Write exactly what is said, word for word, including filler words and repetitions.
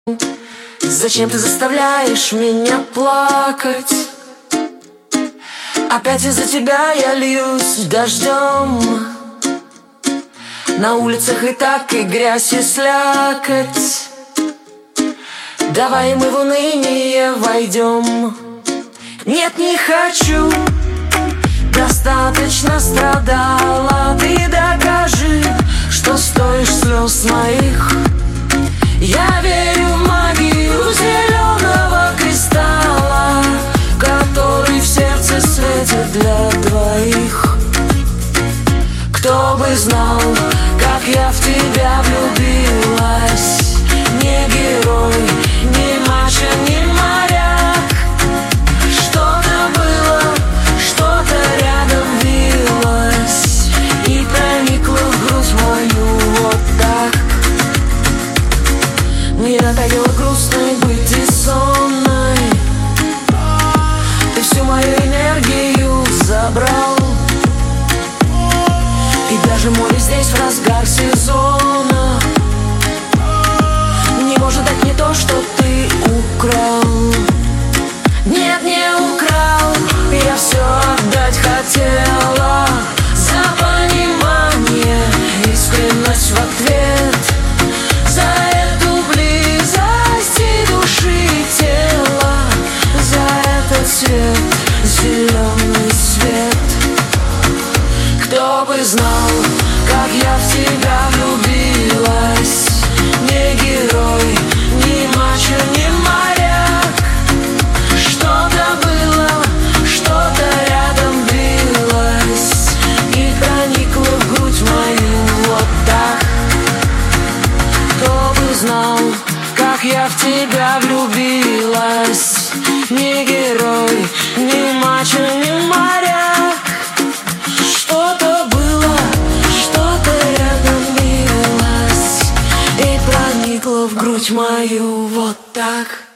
Зачем ты заставляешь меня плакать? Опять из-за тебя я льюсь дождем. На улицах и так и грязь, и слякоть. Давай мы в уныние войдем. Нет, не хочу. Достаточно страдала. Ты докажи, что стоишь слез моих. Я верю в магию зеленого кристалла, который в сердце светит для двоих. Кто бы знал, как я в тебя влюбилась. Не герой, не мачо, не моряк. Что-то было, что-то рядом вилось и проникло в грудь мою вот так. Мне надоело грустной быть и сонной. Ты всю мою энергию забрал. И даже море здесь в разгар сезона не может дать мне то, что ты украл. Нет, не украл, я все отдать хотела. За понимание, искренность в ответ. За эту близость и души и тела. За этот цвет, зеленый свет. Кто бы знал, как я в тебя влюбилась. Не герой, не мачо, не моряк. Что-то было, что-то рядом билось и проникло в грудь мою вот так. Кто бы знал, как я в тебя влюбилась. Не герой, не мачо, не моряк. Что-то было, что-то рядом билось и проникло в грудь мою вот так.